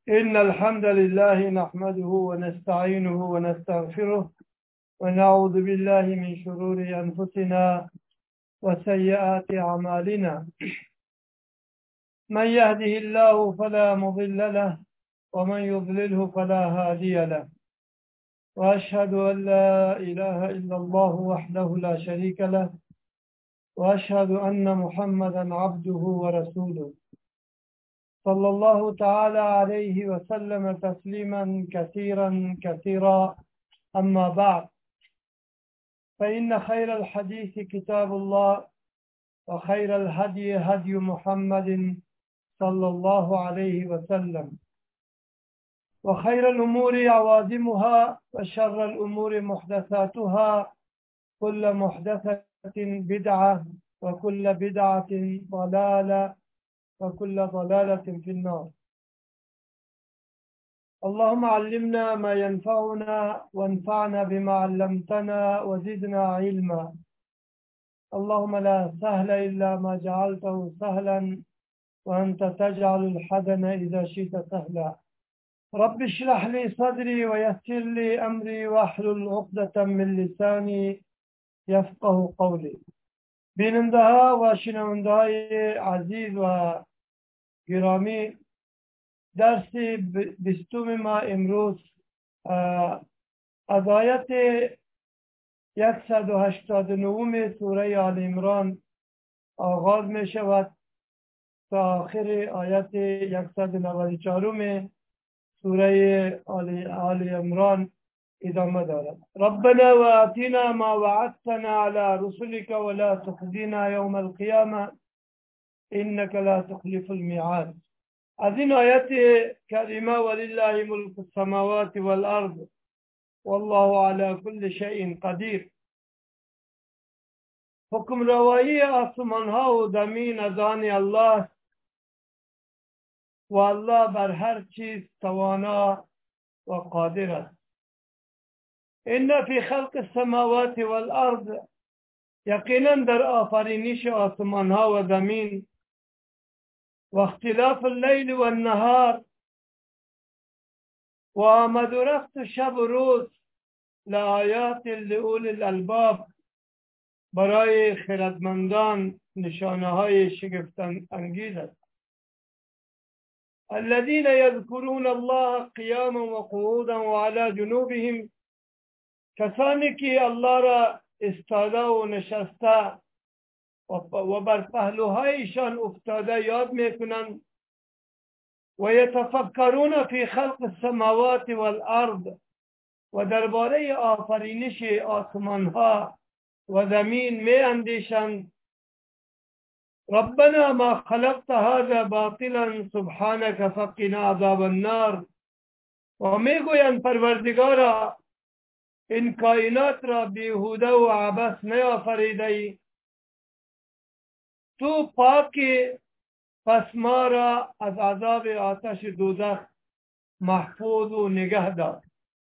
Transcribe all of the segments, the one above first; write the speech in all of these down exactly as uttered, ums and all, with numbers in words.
إن الحمد لله نحمده ونستعينه ونستغفره ونعوذ بالله من شرور أنفسنا وسيئات أعمالنا. من يهده الله فلا مضل له ومن يضلله فلا هادي له، وأشهد أن لا إله إلا الله وحده لا شريك له، وأشهد أن محمدا عبده ورسوله صلى الله تعالى عليه وسلم تسليما كثيرا كثيرا. أما بعد، فإن خير الحديث كتاب الله، وخير الهدي هدي محمد صلى الله عليه وسلم، وخير الأمور عوازمها، وشر الأمور محدثاتها، كل محدثة بدعة، وكل بدعة ضلالة، وكل ضلالة في النار. اللهم علمنا ما ينفعنا وانفعنا بما علمتنا وزدنا علما. اللهم لا سهل إلا ما جعلته سهلا، وأنت تجعل الحزن إذا شئت سهلا. رب اشرح لي صدري ويسر لي أمري واحلل عقدة من لساني يفقه قولي. بیننده ها و شنونده های عزیز و گرامی، درس بیستم ما امروز از آیت صد و هشتاد و نه سوره آل عمران آغاز می شود تا آخر آیت صد و نود و چهار سوره آل عمران ادامه دارد. ربنا و آتنا ما وعدتنا على رسلك ولا تخزنا يوم القيامة إنك لا تخلف الميعاد. از این آیت کریمه ولله ملک السماوات والارض والله على كل شيء قدیر، حکم روایی آسمان ها و زمین از آن الله و الله بر هر چیز توانا و قادر است. ان فی خلق السماوات والارض، یقینا در آفرینش آسمان ها و زمین، و اختلاف اللیل و النهار، و آمد و رفت شب و روز، لآیات لأولی الالباب، برای خردمندان نشانه های شگفت انگیز است. الذين يذكرون الله قياما وقعودا وعلى جنوبهم، کسانی که الله را استاده و نشسته و بر پهلوهایشان افتاده یاد میکنند. و یتفکرون فی خلق السماوات والارض، و درباره آفرینش آسمان ها و زمین می اندیشند. ربنا ما خلقت هذا باطلا سبحانك فقنا عذاب النار، و می گویند پروردگارا این کائنات را بیهوده و عبث نیافریده ای، تو پاکی، پس ما را از عذاب آتش دوزخ محفوظ و نگه دار.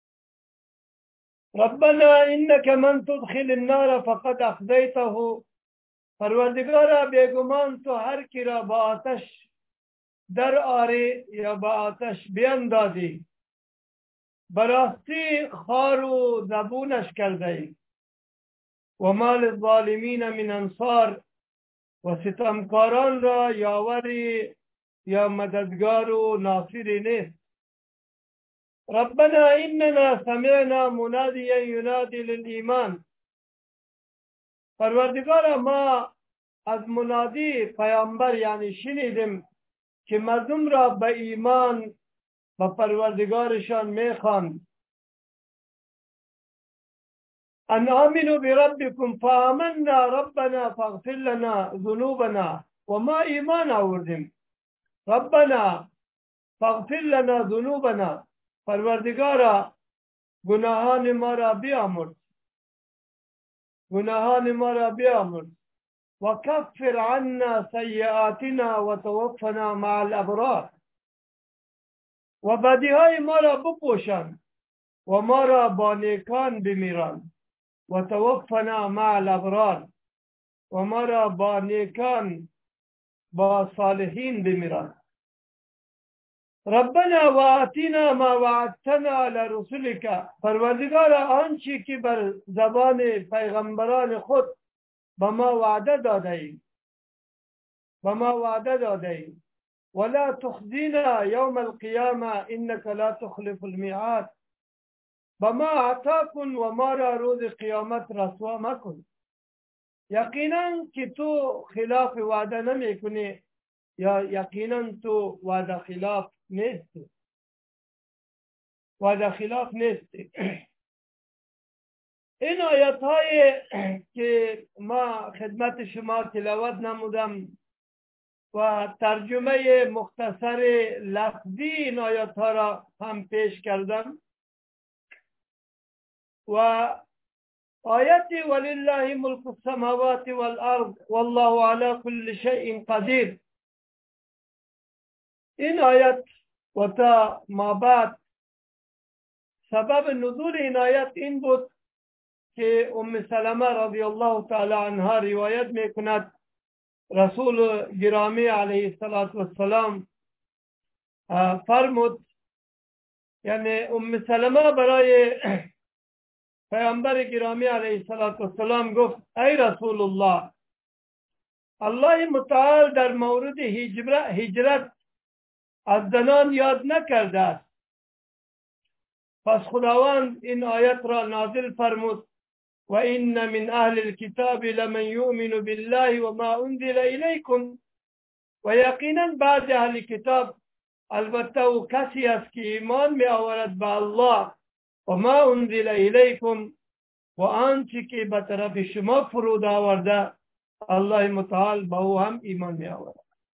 ربنا انك من تدخل النار فقد اخزیته، پروردگارا بیگمان تو هر کی را با آتش در آری یا با آتش بیندازی، براستی خار و زبونش کرده ای. و ما للظالمین من انصار، و ستمکاران را یاوری یا مددگار و ناصری نیست. ربنا اننا سمعنا منادیا ینادی للایمان، پروردگار ما از منادی پیامبر یعنی شنیدیم که مردم را به ایمان و پروردگارشان میخواند. ان آمنوا بربکم فآمنا ربنا فاغفر لنا ذنوبنا، و ما ایمان آوردیم. ربنا فاغفر لنا ذنوبنا، پروردگارا گناهان ما را بیامرز، گناهان ما را بیامرز. و کفر عنا سیئاتنا و توفنا مع الابرار، و بدیهای ما را بپوشان و ما را با نیکان بمیران. و توفنا مع الابرار، و ما را با نیکان با صالحین بمیران. ربنا و آتینا ما وعدتنا علی رسولک، پروردگار آنچه که بر زبان پیغمبران خود به ما وعده داده ای به ما وعده داده ای ولا تخزینا یوم القیامه انک لا تخلف الميعاد، به ما عطا کن و ما را روز قیامت رسوا مکن. یقینا که تو خلاف وعده نمی کنی، یا یقینا تو وعده خلاف نیستی وعده خلاف نیستی. این آیات های که ما خدمت شما تلاوت نمودم و ترجمه مختصر لفظی این آیات ها را هم پیش کردم، و آیت ولله ملک السماوات والارض والله على كل شيء قدیر، این آیت و تا ما بعد سبب نزول این آیت این بود که ام سلمه رضی الله تعالی عنها روایت میکند رسول گرامی علیه السلام فرمود، یعنی ام سلمه برای پیامبر گرامی علیه السلام گفت ای رسول الله، الله متعال در مورد هجرت از زنان یاد نکرده است، پس خداوند این آیت را نازل فرمود و این من اهل الكتاب لمن یؤمن بالله و ما انزل الیکم، و یقینا بعض اهل کتاب البته او کسی است که ایمان می آورد به الله و ما انزل الیکم و آنچه که به طرف شما فرود آورده الله متعال به او هم ایمان می آورد.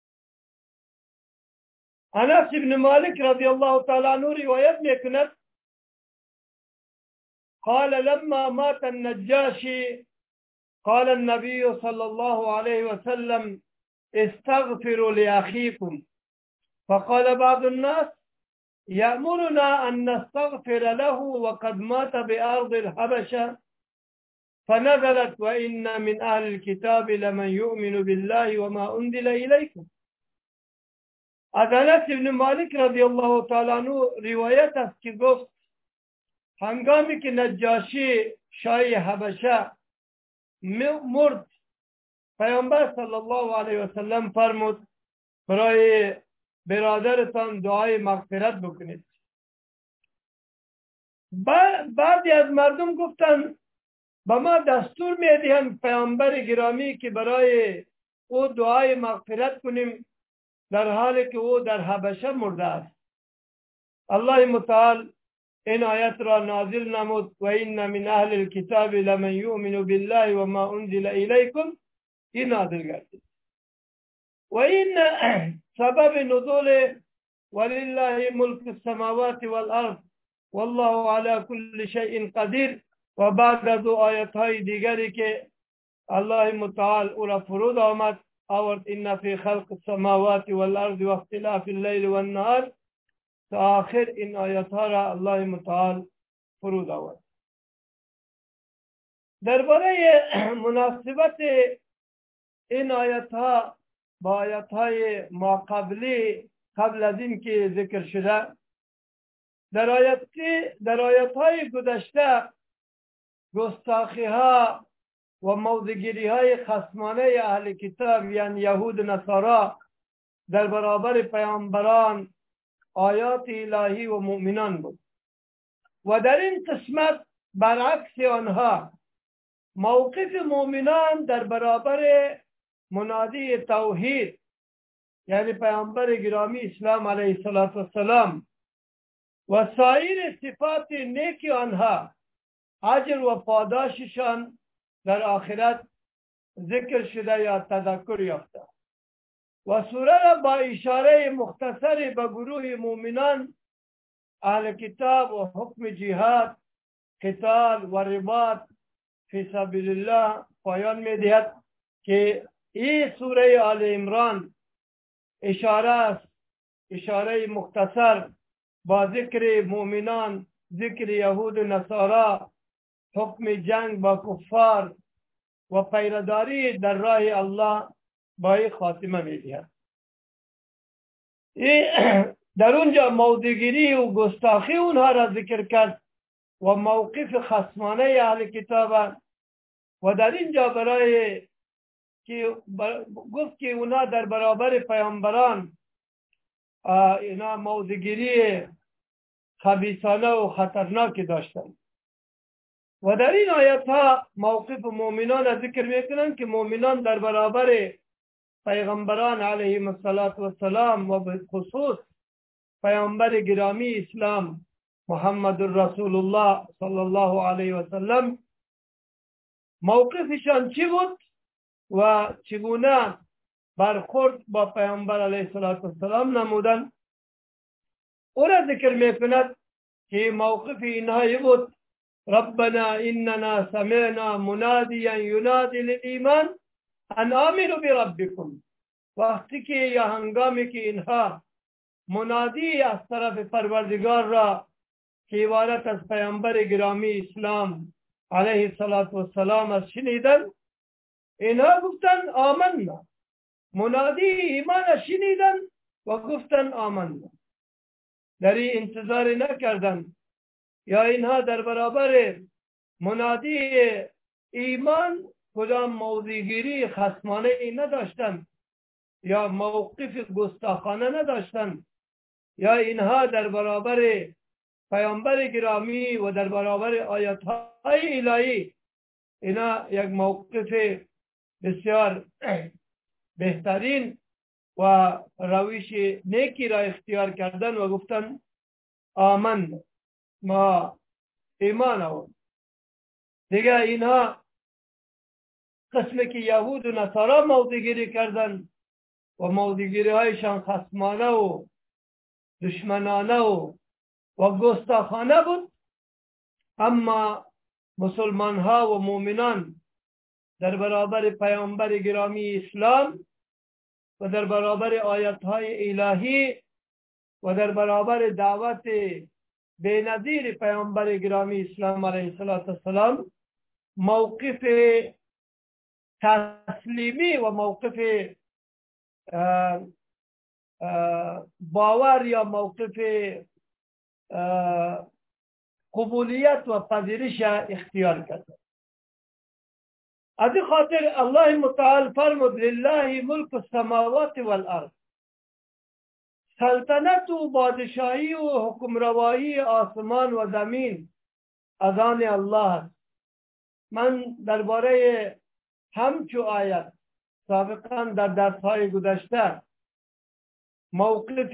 انس بن مالک رضی الله تعالی عنه روایت می کند قال لما مات النجاشي قال النبي صلى الله عليه وسلم استغفروا لأخيكم، فقال بعض الناس يأمرنا أن نستغفر له وقد مات بأرض الحبشة، فنزلت وإن من أهل الكتاب لمن يؤمن بالله وما أنزل إليكم. از انس بن مالک رضی الله تعالی عنه روایت است که گفت هنگامی که نجاشی شاه حبشه مرد، پیامبر صلی الله علیه و سلم فرمود برای برادرتان دعای مغفرت بکنید. بعضی از مردم گفتند به ما دستور میدهند پیامبر گرامی که برای او دعای مغفرت کنیم در حالی که او در حبشه مرده است. الله متعال این آیت را نازل نمود و این من اهل الكتاب لمن یؤمن بالله و ما انزل الیکم، این نازل گردید. و این سبب نزول ولله ملک السماوات والارض والله على كل شيء قدیر، و بعد از دو آیت های دیگری که الله متعال او را فرود آمد آورد این فی خلق السماوات والارض و اختلاف اللیل والنهار تا آخر این آیات ها را الله متعال فرود آورد. درباره مناسبت این آیات ها با آیات های ما قبلی قبل از این که ذکر شده، در آیات در آیات های گذشته گستاخی ها و موضع‌گیری های خصمانه اهل کتاب یعنی یهود و نصارا در برابر پیامبران، آیات الهی و مؤمنان بود، و در این قسمت برعکس آنها موقف مؤمنان در برابر منادی توحید یعنی پیامبر گرامی اسلام علیه السلام و سایر صفات نیک آنها، اجر و پاداششان در آخرت ذکر شده یا تذکر یافته، و سوره را با اشاره مختصری به گروه مؤمنان اهل کتاب و حکم جهاد، قتال و رباط فی سبیل الله پایان می دهد که این سوره آل عمران اشاره است، اشاره مختصر با ذکر مؤمنان، ذکر یهود و نصارا، حکم جنگ با کفار و پیرداری در راه الله با این خاتمه می دهد. این در اونجا موضعگیری و گستاخی اونها را ذکر کرد و موقف خصمانه اهل کتاب و در اینجا برای که گفت که اونا در برابر پیامبران اینا موضعگیری خبیثانه و خطرناکی داشتند و در این آیت ها موقف مؤمنان را ذکر میکنند که مؤمنان در برابر پیغمبران علیهم السلام و به خصوص پیامبر گرامی اسلام محمد رسول الله صلی الله علیه و سلم موقفشان چی بود و چگونه برخورد با پیامبر علیه السلام نمودن او را ذکر میکند که موقف اینها بود ربنا اننا سمعنا منادیا ینادی للایمان ان آمنوا بربکم وقتی که یا هنگامی که اینها منادی از طرف پروردگار را که عبارت از پیامبر گرامی اسلام علیه السلام از شنیدن اینها گفتن آمنا منادی ایمان شنیدن و گفتن آمنا در این انتظار نکردن یا اینها در برابر منادی ایمان کدام موضعگیری خصمانه ای نداشتن یا موقف گستاخانه نداشتن یا اینها در برابر پیامبر گرامی و در برابر آیات های الهی اینا یک موقف بسیار بهترین و روش نیکی را اختیار کردن و گفتن آمن ما ایمان آورد. دیگه اینها قسمی که یهود و نصارا موضعگیری کردن و موضعگیری هایشان خصمانه و دشمنانه و و گستاخانه بود، اما مسلمان ها و مؤمنان در برابر پیامبر گرامی اسلام و در برابر آیات های الهی و در برابر دعوت بینظیر پیامبر گرامی اسلام علیه السلام موقف تسلیمی و موقف اه اه باور یا موقف قبولیت و پذیرش اختیار کرد. از این خاطر الله متعال فرمود لله ملک السماوات والارض، سلطنت و بادشاهی و حکمروایی آسمان و زمین از آن الله. من درباره همچو آیت سابقا در درس‌های گذشته موقف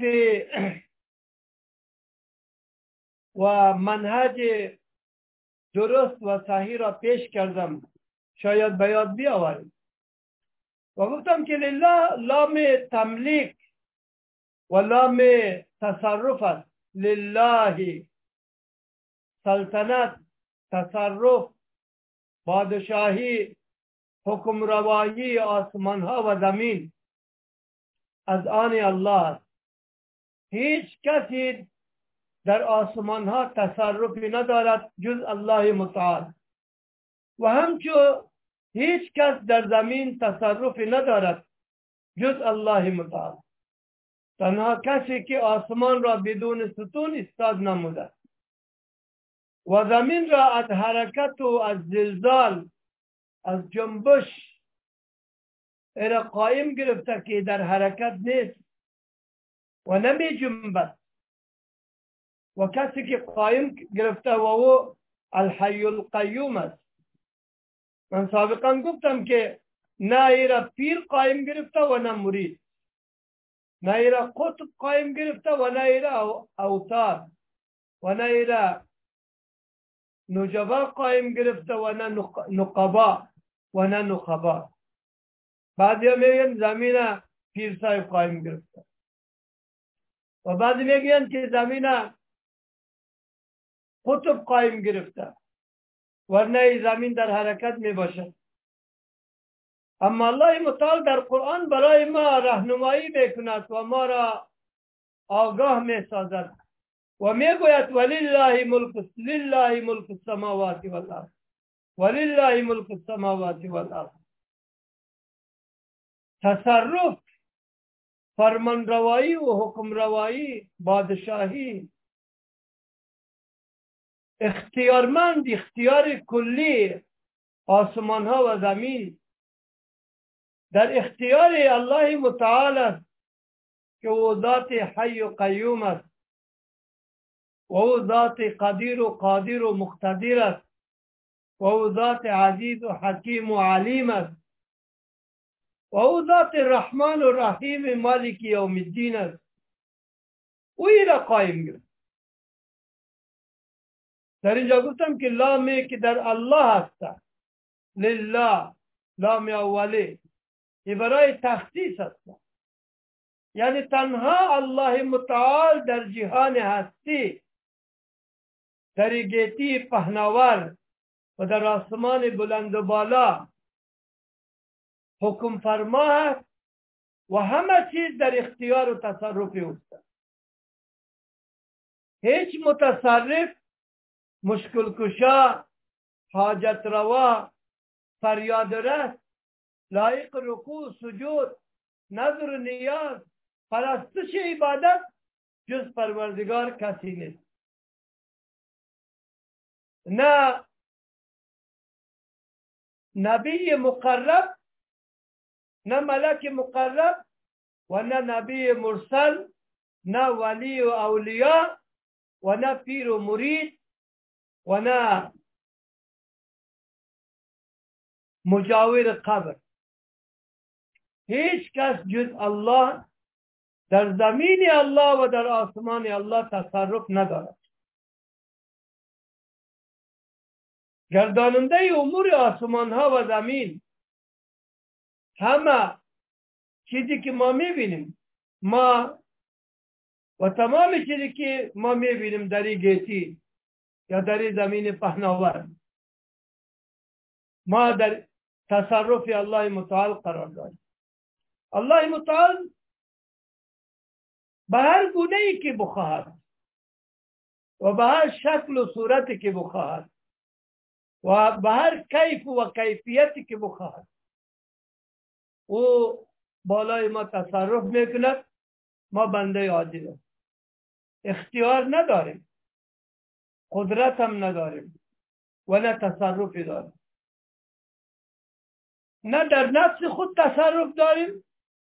و منهج درست و صحیح را پیش کردم، شاید به یاد بیاورید و گفتم که لله لام تملیک و لام تصرف است. لله سلطنت، تصرف، بادشاهی، حکمروایی آسمان ها و زمین از آن الله است. هیچ کسی در آسمان ها تصرفی ندارد جز الله متعال و همچون هیچ کس در زمین تصرفی ندارد جز الله متعال. تنها کسی که آسمان را بدون ستون استاد نموده و زمین را از حرکت و از زلزال، از جنبش ایره قائم گرفته که در حرکت نیست و نمی جنبد و کسی که قائم گرفته و او الحی القیوم است. من سابقا گفتم که نه ایره پیر قائم گرفته و نه مرید، نه ایره قطب قائم گرفته و نه ایره اوتار و نه ایره نجبا قائم گرفته و نه نقبا و نه نخبا. بعضی ها میگن زمین پیر صاحب قائم گرفته و بعضی میگن که زمین قطب قائم گرفته ورنه زمین در حرکت می باشد. اما الله متعال در قرآن برای ما راهنمایی میکند و ما را آگاه می سازد و می گوید ولله ملک لله ملک السماوات والارض ولله ملک السماوات والارض. تصرف، فرمان روایی و حکم روایی، بادشاهی، اختیارمند، اختیار کلی آسمان ها و زمین در اختیار الله متعال است که او ذات حی و قیوم است و او ذات قدیر و قادر و مقتدر است و او ذات عزیز و حکیم و علیم است و او ذات رحمان و رحیم مالک یوم الدین است. او را قایم گرفت. در اینجا گفتم که لامی که در الله هست، لله، لام اوله، این برای تخصیص هست، یعنی تنها الله متعال در جهان هستی، در گیتی پهناور و در آسمان بلند و بالا حکم فرما است و همه چیز در اختیار و تصرف اوست. هیچ متصرف، مشکل کشا، حاجت روا، فریاد رس، لایق رکوع سجود، نظر و نیاز، پرستش عبادت جز پروردگار کسی نیست. نه نبی مقرب، نه ملک مقرب و نه نبی مرسل، نه ولی و اولیاء و نه پیر و مرید و نه مجاور قبر. هیچ کس جز الله در زمین الله و در آسمان الله تصرف ندارد. گرداننده امور آسمان ها و زمین، همه چیزی که ما میبینیم، ما و تمام چیزی که ما میبینیم در این گیتی یا در این زمین پهناور، ما در تصرف الله متعال قرار داریم. الله متعال به هر گونه ای که بخواهد و به هر شکل و صورتی که بخواهد و به هر کیف و کیفیتی که بخواهد او بالای ما تصرف میکند. ما بنده عاجز اختیار نداریم، قدرت هم نداریم و نه تصرفی داریم. نه در نفس خود تصرف داریم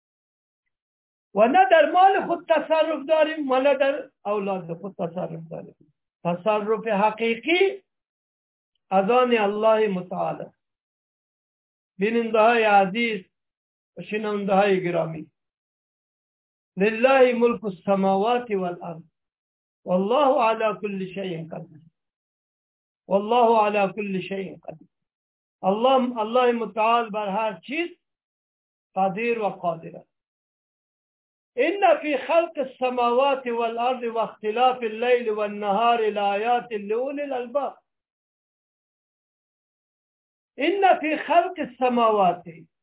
و نه در مال خود تصرف داریم و نه در اولاد خود تصرف داریم. تصرف حقیقی از آن الله متعال. بیننده های عزیز و شنونده های گرامی، لله ملک السماوات والارض والله على كل شيء قدير. والله على كل شيء قدير. الله الله متعال بر هر چیز قدیر و قادر است. ان في خلق السماوات والارض واختلاف الليل والنهار لآيات لأولي الألباب. ان في خلق السماوات،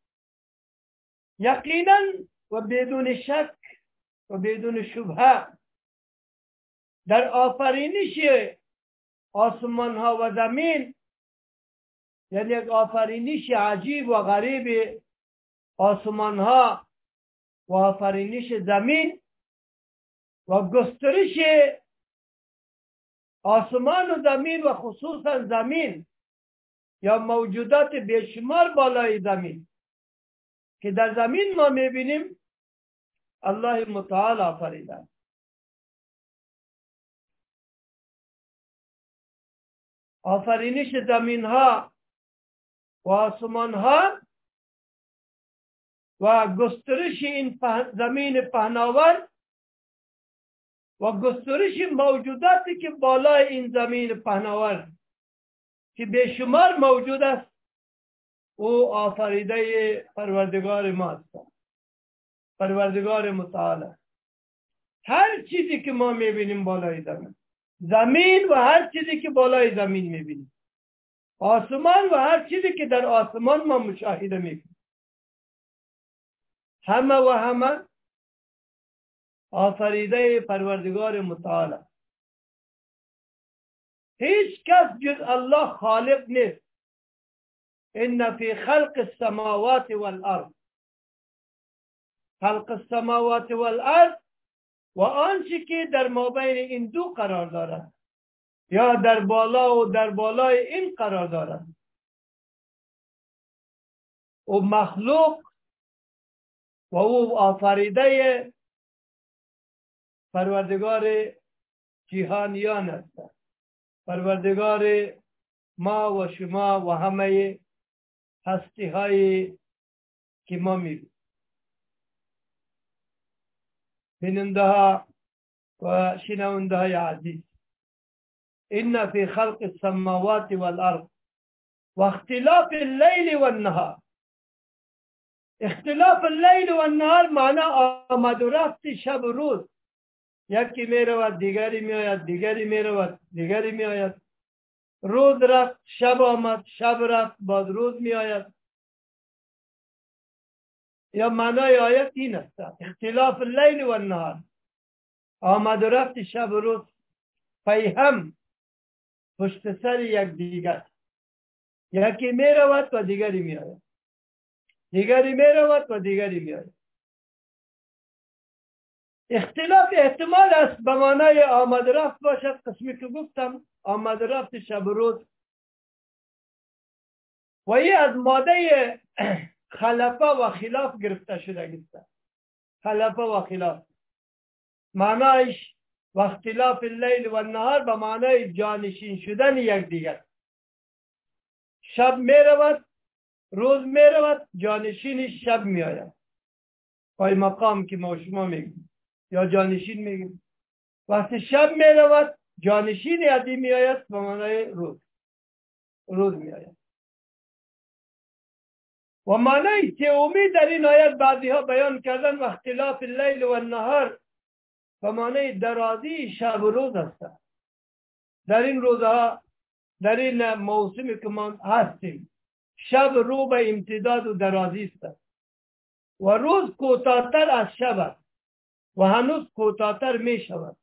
یقینا و بدون شک و بدون شبهه در آفرینش آسمان ها و زمین، یعنی یک آفرینش عجیب و غریب آسمان ها و آفرینش زمین و گسترش آسمان و زمین و خصوصا زمین یا موجودات بیشمار بالای زمین که در زمین ما میبینیم، الله متعال آفریده. آفرینش زمین ها و آسمان ها و گسترش این زمین پهناور و گسترش موجوداتی که بالای این زمین پهناور که بیشمار موجود است، او آفریده پروردگار ماست، پروردگار متعال. هر چیزی که ما میبینیم بالای زمین، زمین و هر چیزی که بالای زمین میبینیم، آسمان و هر چیزی که در آسمان ما مشاهده میکنیم، همه و همه آفریده پروردگار متعال. هیچ کس جز الله خالق نیست. ان فی خلق السماوات والارض، خلق السماوات والارض و آنچه که در مابین این دو قرار دارد یا در بالا و در بالای این قرار دارد و مخلوق و او آفریده پروردگار جهانیان است، پروردگار ما و شما و همه هستی های که ما میبینیم. بیننده ها و شنونده های عزیز، این فی خلق السماوات والارض و اختلاف اللیل والنهار. اختلاف اللیل والنهار معنی آمد و رفت شب و روز، یکی می رود دیگری می آید، دیگری می رود دیگری می آید، روز رفت شب آمد، شب رفت بعد روز می آید. یا معنای آیت این است، اختلاف اللیل والنهار، آمد و رفت شب و روز پیهم پشت سر یک دیگر، یکی می رود و دیگری می آید، دیگری می رود و دیگری می آید. اختلاف احتمال است به معنای آمد رفت باشد، قسمی که گفتم آمد رفت شب و روز، و این از ماده خلفه و خلاف گرفته شده است. خلفه و خلاف معنایش و اختلاف اللیل و النهار به معنای جانشین شدن یک دیگر. شب می رود روز می رود، جانشین شب می آید. پای مقام که ما شما میگیم یا جانشین میگیم. وقتی شب می رود جانشین یادی می آید به معنای روز، روز می آید. و معنی سومی در این آیت بعضی ها بیان کردن و اختلاف اللیل و النهار به معنی درازی شب و روز است. در این روزها، در این موسمی که ما هستیم، شب رو به امتداد و درازی است و روز کوتاه‌تر از شب است و هنوز کوتاه‌تر می شود.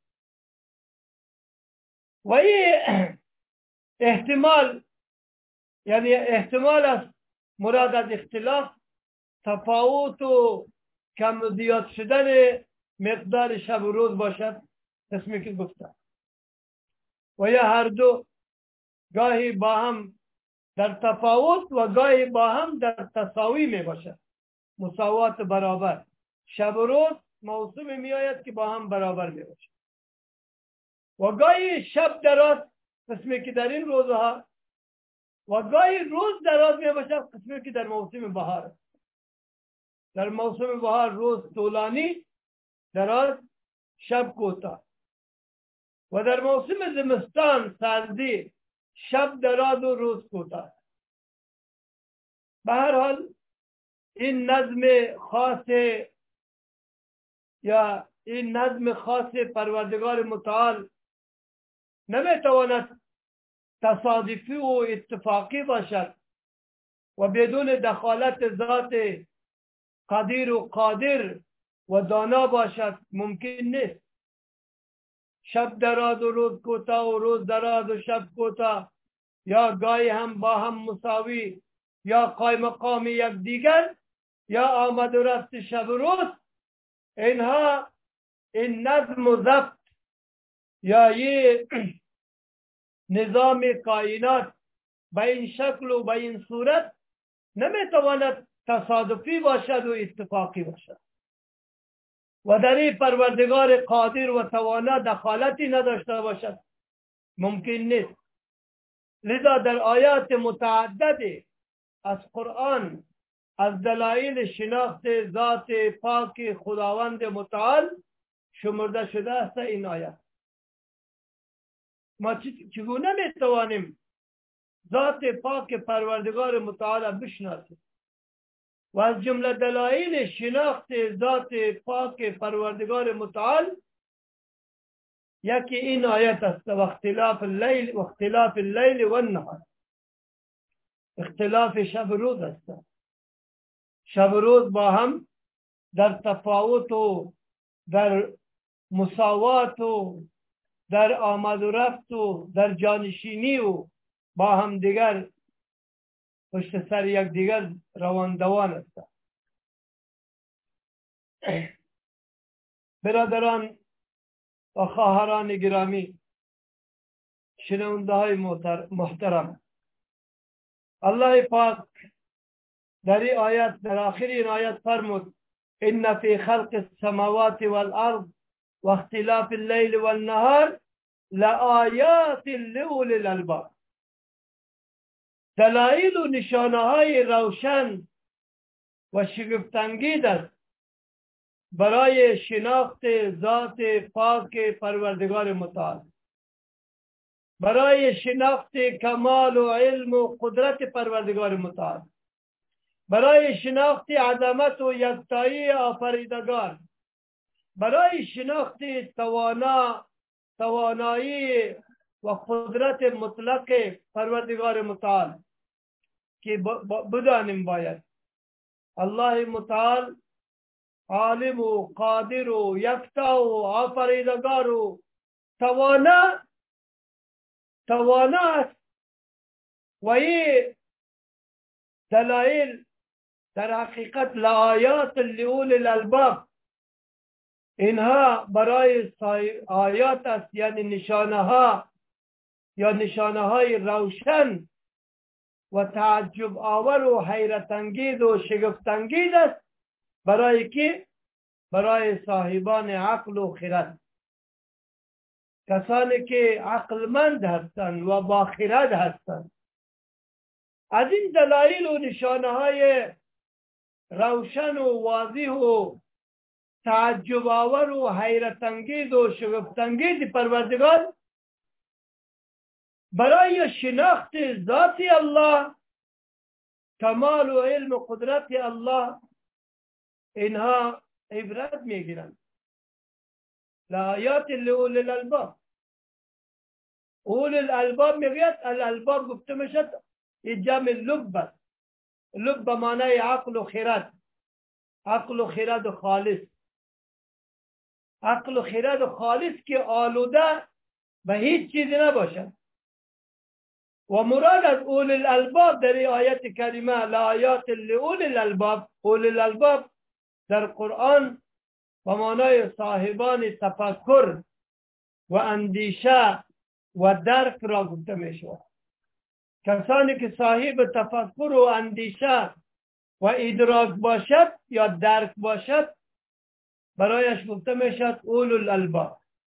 و این احتمال، یعنی احتمال است مراد از اختلاف تفاوت و کم و زیاد شدن مقدار شب و روز باشد، اسمی که گفتم. و یا هر دو گاهی با هم در تفاوت و گاهی با هم در تساوی می باشد، مساوات برابر. شب و روز موسم می آید که با هم برابر می باشد و گاهی شب دراز قسمی که در این روزها و گاهی روز دراز می باشد، قسمی که در موسم بهار است. در موسم بهار روز طولانی دراز، شب کوتاه، و در موسم زمستان سردی شب دراز و روز کوتاه. به هر حال این نظم خاص یا این نظم خاص پروردگار متعال نمیتواند تصادفی و اتفاقی باشد و بدون دخالت ذات قدیر و قادر و دانا باشد، ممکن نیست. شب دراز و روز کوتاه و روز دراز و شب کوتاه، یا گاهی هم با هم مساوی، یا قائم مقام یک دیگر، یا آمد و رفت شب و روز. اینها این نظم و ضبط یا یہ نظام کائنات به این شکل و به این صورت نمیتواند تصادفی باشد و اتفاقی باشد و در این پروردگار قادر و توانا دخالتی نداشته باشد، ممکن نیست. لذا در آیات متعدد از قرآن از دلایل شناخت ذات پاک خداوند متعال شمرده شده است این آیات. ما چگونه میتوانیم ذات پاک پروردگار متعال بشناسیم؟ و از جمله دلایل شناخت ذات پاک پروردگار متعال یکی این آیت است، و اختلاف اللیل و اختلاف اللیل و النهار. اختلاف شب روز است. شب روز با هم در تفاوت و در مساوات و در آمد و رفت و در جانشینی و با هم دیگر پشت سر یک دیگر روان دوان است. برادران و خواهران گرامی، شنونده های محترم، الله پاک در این آیت، در آخر این آیت فرمود: ان فی خلق السماوات والارض و اختلاف اللیل والنهار لآیات لأولی الالباب. دلایل و نشانه های روشن و شگفت‌انگیز است برای شناخت ذات پاک پروردگار متعال، برای شناخت کمال و علم و قدرت پروردگار متعال، برای شناخت عظمت و یکتایی آفریدگار، برای شناخت توانا توانایی و قدرت مطلق پروردگار متعال که بدانیم باید الله متعال عالم و قادر و یکتا و آفریدگار و توانا توانا است. و این دلائل در حقیقت لآیات لأولی الالباب، اینها برای آیات است، یعنی نشانه ها یا نشانه های روشن و تعجب آور و حیرت انگیز و شگفت انگیز است برای که برای صاحبان عقل و خرد، کسانی که عقلمند هستند و با خرد هستند. از این دلایل و نشانه های روشن و واضح و تعجب آور و حیرت انگیز و شگفت انگیز پروردگار برای شناخت ذات الله، کمال و علم و قدرت الله، اینها عبرت میگیرند. لآیات لأولی الالباب. اولی الالباب میگوید الالباب گفته میشد این جمع لب است. لب به معنای عقل و خرد، عقل و خرد و خالص، عقل و خرد و خالص که آلوده به هیچ چیزی نباشد. و مراد از اولی الالباب در آیت کریمه لآیات لأولی الالباب، اولی الالباب در قرآن به معنای صاحبان تفکر و اندیشه و درک را گفته می شود. کسانی که صاحب تفکر و اندیشه و ادراک باشد یا درک باشد برایش گفته می شود اولو الالباب.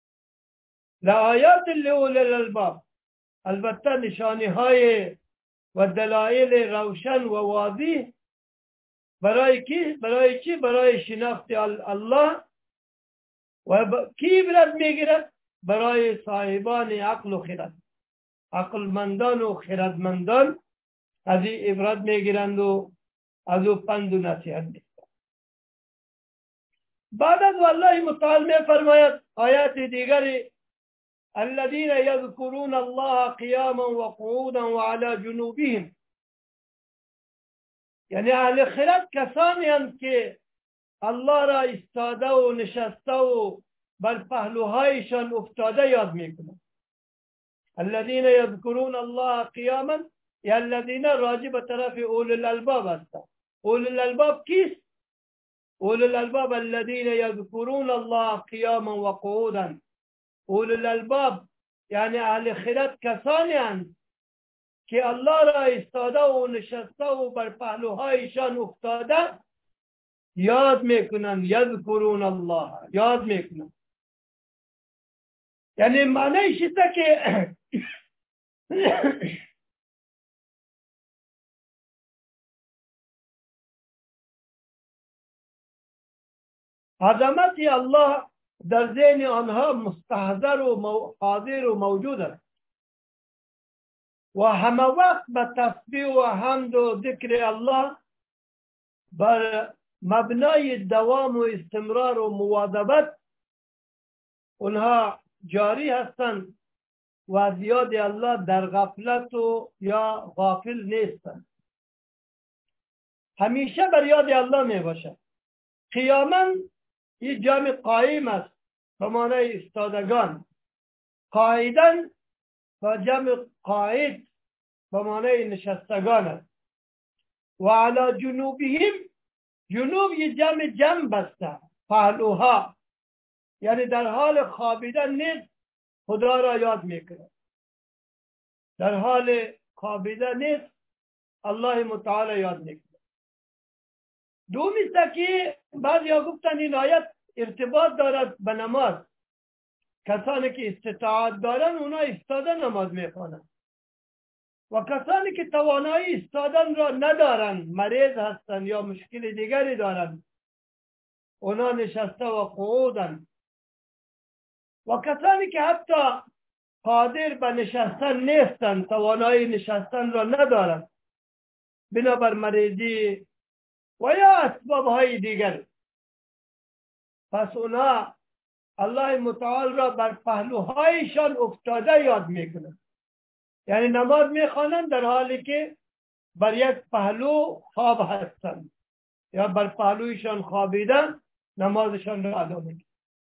لآیات لأولی الالباب، البته نشانی های و دلایل روشن و واضح برای کی؟ برای چی؟ برای شناخت الله. و ب... کی عبرت میگیرد؟ برای صاحبان عقل و خرد، عقلمندان و خردمندان از این عبرت میگیرند و از او پند و نصیحت میگیرند. بعد از والله متعال میفرماید آیات دیگری: الذين يذكرون الله قياما وقعودا وعلى جنوبهم. یعنی اهل خرد کسانی هستند که الله را ایستاده و نشسته و بر پهلوهایشان افتاده یاد میکنند. الذين يذكرون الله قياما، یا الذين راجع به طرف اولی الالباب هستند. اولی الالباب کیست؟ اولی الالباب الذين يذكرون الله قياما وقعودا. اولی الالباب یعنی اهل خرد کسانی هستند که الله را ایستاده و نشسته و بر پهلوهایشان افتاده یاد میکنند. یذکرون الله، یاد میکنند. یعنی معنیش اینه که عظمت الله در ذهن آنها مستحضر و حاضر و موجود است و همه وقت به تسبیح و حمد و ذکر الله بر مبنای دوام و استمرار و مواظبت اونها جاری هستند و از یاد الله در غفلت و یا غافل نیستند. همیشه بر یاد الله می باشند. قیاما این جمع قائم است به معنای ایستادگان. قاعدن و جمع قاعد به معنای نشستگان است. و علی جنوبهم، جنوب یه جمع جنب است. پهلوها، یعنی در حال خوابیدن نیز خدا را یاد میکنه. در حال خوابیدن نیز الله متعال یاد میکنه. دومی است که بعضی ها گفتن این آیت ارتباط دارد به نماز. کسانی که استطاعت دارن اونا ایستاده نماز میخوانند و کسانی که توانایی ایستادن را ندارن، مریض هستند یا مشکل دیگری دارند، اونا نشسته و قعودن. و کسانی که حتی قادر به نشستن نیستند، توانایی نشستن را ندارند بنابر مریضی و یا اسباب های دیگر، پس اونا الله متعال را بر پهلوهایشان افتاده یاد میکنند. یعنی نماز میخوانند در حالی که بر یک پهلو خواب هستند یا بر پهلویشان خوابیدن نمازشان را ادا میکنند.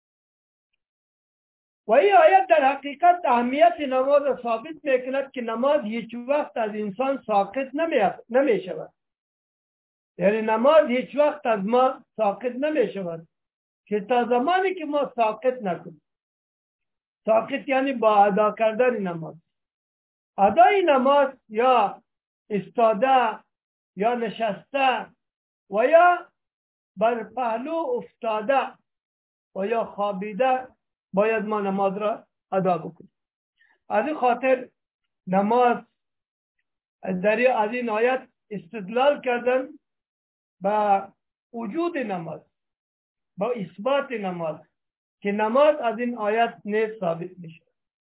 و این آیت در حقیقت اهمیت نماز را ثابت میکند که نماز هیچ وقت از انسان ساقط نمی شود. یعنی نماز هیچ وقت از ما ساقط نمی شود که تا زمانی که ما ساقط نکنیم. ساقط یعنی با ادا کردن نماز. ادای نماز یا استاده یا نشسته و یا بر پهلو افتاده و یا خوابیده باید ما نماز را ادا بکنیم. از این خاطر نماز در از این آیت استدلال کردن با وجود نماز، با اثبات نماز، که نماز از این آیت نیز ثابت میشه.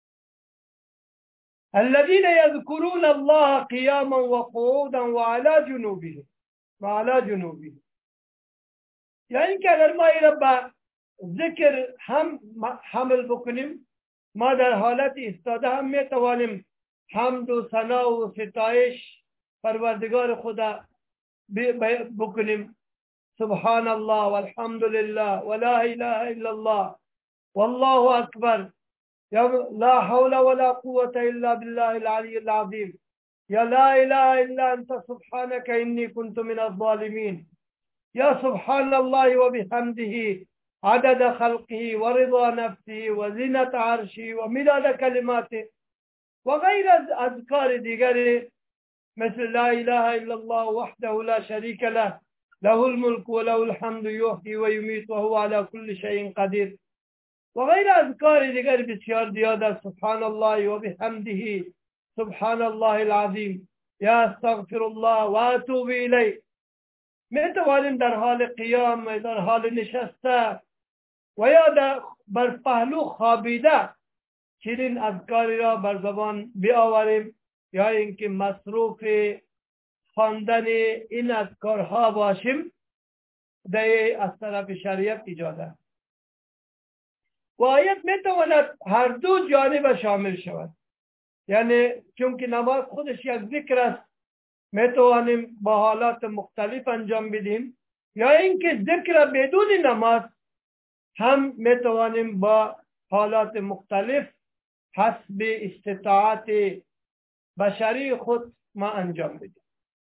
الذين يذكرون الله قياما وقعودا وعلى جنوبهم وعلى جنوبهم، یعنی که اگر ما این با ذکر هم حمل بکنیم، ما در حالت ایستاده هم میتوانیم حمد و ثنا و ستایش پروردگار خدا بکنیم. سبحان الله والحمد لله ولا اله الا الله والله اکبر، یا لا حول ولا قوة الا بالله العلی العظیم، یا لا اله الا انت سبحانك انی كنت من الظالمین، یا سبحان الله وبحمده عدد خلقه ورضا نفسه وزنة عرشه ومداد كلماته و غیر از اذکار دیگری مثل لا اله الا الله وحده لا شريك له له الملك وله الحمد يحيي ويميت وهو على كل شيء قدير و غیر اذکار دیگر بسیار زیاد. سبحان الله و بحمده سبحان الله العظیم، یا استغفر الله و اتوب الیه. می توانیم در حال قیام، در حال نشسته و یا در بر پهلو خوابیده چنین اذکاری را بر زبان بیاوریم، یا اینکه مصروف خواندن این اذکارها باشیم، در از طرف شریعت اجازه. و آیت میتواند هر دو جانب شامل شود. یعنی چون که نماز خودش یک ذکر است، میتوانیم با حالات مختلف انجام بدیم، یا اینکه ذکر بدون نماز هم میتوانیم با حالات مختلف حسب استطاعت بشری خود ما انجام بدیم.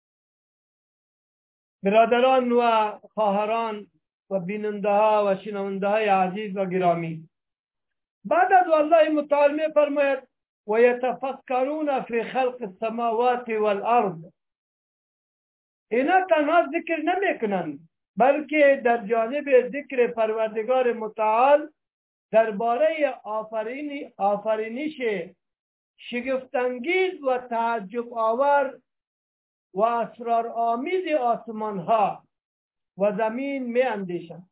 برادران و خواهران و بیننده ها و شنونده های عزیز و گرامی، بعد از الله متعال می فرماید و یتفکرون فی خلق السماوات والارض، اینا تنها ذکر نمی کنند بلکه در جانب ذکر پروردگار متعال درباره آفرین آفرینش شگفت‌انگیز و تعجب آور و اسرار آمیز آسمان ها و زمین می اندیشند.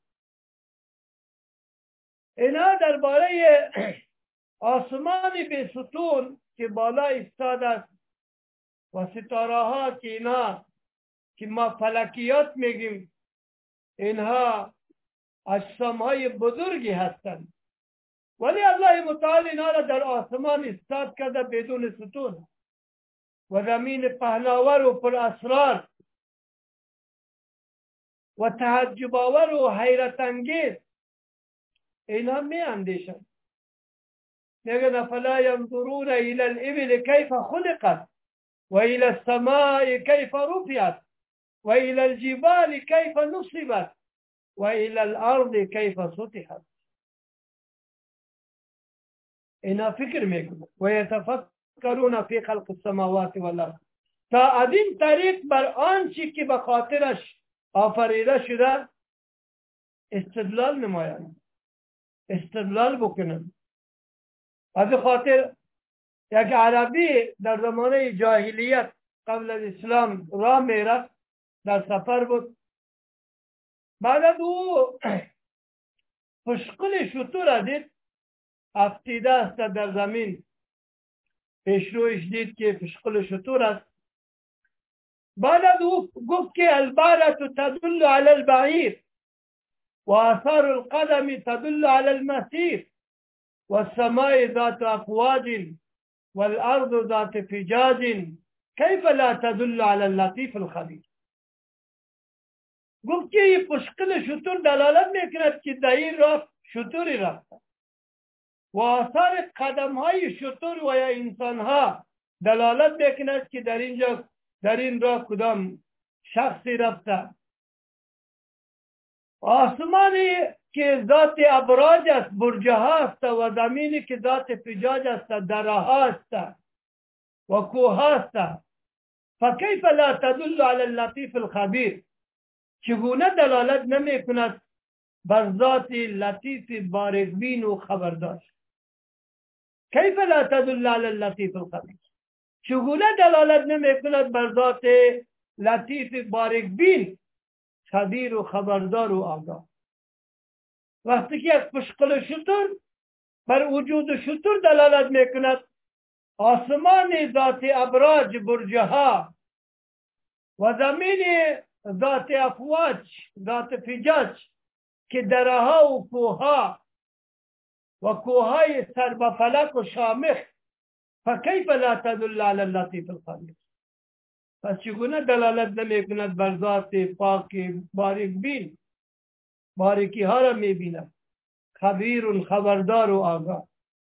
اینا درباره آسمان به ستون که بالا ایستاده است و ستاره ها که اینا که ما فلکیات میگیم، اینها اجسام های بزرگی هستند، ولی الله متعال اینا را در آسمان ایستاد کرده بدون ستون و زمین پهناور و پر اسرار و تعجب آور و حیرت انگیز. اینا می اندیشند، میگن افلا ینظرون الى الابل کیف خلقت و الى السماء کیف رفعت و الى الجبال کیف نصبت و الى الارض کیف سطحت. اینا فکر میکنه و یتفکرون فی خلق السماوات والارض، تا از این طریق بر آنچه که به خاطرش آفریده شده استدلال نمایند، استدلال بکنند. از خاطر یک عربی در زمانه جاهلیت قبل از اسلام راه میرفت، در سفر بود، بعد از او پشقل شتر دید افتیده است در زمین، پیشرویش دید که پشقل شتر است. بعد از او گفت که البارة تدل على البعیر و آثار القدم تدل على المسیر و السماء ذات افواج والارض ذات فجاج کیف لا تدل على اللطیف الخبیر. گفت که این پشقل شتر دلالت میکند که در این راه شتری رفته و آثار قدم های شتر و یا انسان ها دلالت میکند که در اینجا در این راه کدام شخصی رفته. آسمانی که ذات ابراج است، برج ها است، و زمینی که ذات فجاج است، دره ها است و کوه ها است. فکیف لا تدل على اللطیف الخبیر، چگونه دلالت نمی کند بر ذات لطیف بارگبین و خبردار. کیف لا تدل على اللطیف الخبیر، چگونه دلالت نمی کند بر ذات لطیف بارگبین، خبیر و خبردار و آگاه. وقتی که یک پشقل شتر بر وجود شتر دلالت می کند، آسمان ذات ابراج برجها و زمین ذات افواج ذات فجاج که درها و کوها و کوهای سر به فلک و شامخ، فکیف لا تدل على اللطیف الخبیر، پس چگونه دلالت نمی کند بر ذات پاک باریک بین، باریکی ها را می بیند، خبیر خبردار و آگاه.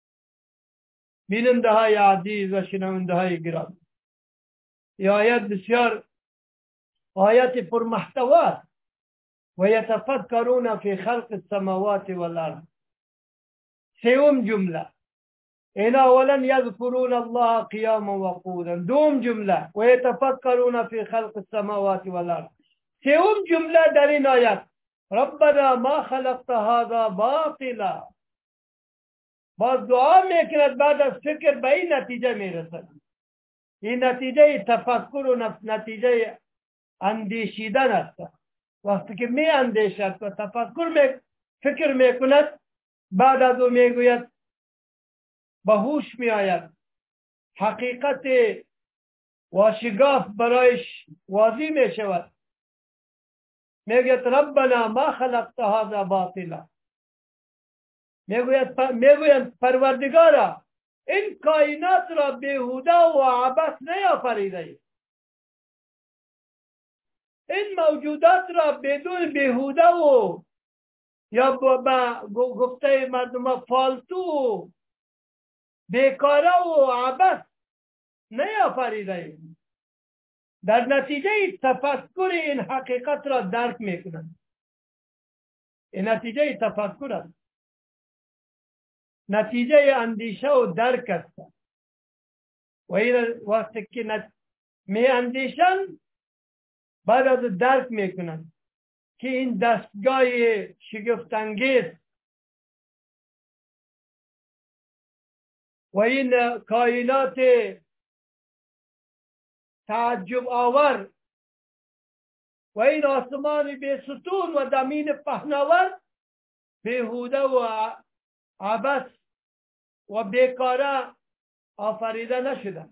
بیننده های عزیز و شنونده های گرامی، این آیت بسیار آیت پرمحتوا و یتفکرون فی خلق السماوات والارض. سوم جمله، اینا اولا یذکرون الله قیاما و قعودا. دوم جمله و یتفکرون فی خلق السماوات والارض. سوم جمله در این آیت ربنا ما خلقت هذا باطلا. باز دعا میکند، بعد از فکر به این نتیجه میرسد. این نتیجه تفکر و نتیجه اندیشیدن است. وقتی که می اندیشد و تفکر می فکر میکند، بعد از او میگوید به هوش می آید، حقیقت واشگاف برایش واضح می شود. میگوید ربنا ما خلقت هذا باطلا. میگوید میگوید پروردگارا این کائنات را بیهوده و عبث نیافریده، این موجودات را بدون بیهوده و یا با گفته مردم فالتو بیکاره و عبث نیافریده. در نتیجه تفکر این حقیقت را درک میکنند. این نتیجه تفکر است، نتیجه اندیشه و درک است. و این وقتی که نت... می اندیشن، بعد از درک میکنند که این دستگاه شگفت‌انگیز و این کائنات تعجب آور و این آسمان بی ستون و زمین پهناور بیهوده و عبث و بیکاره آفریده نشده.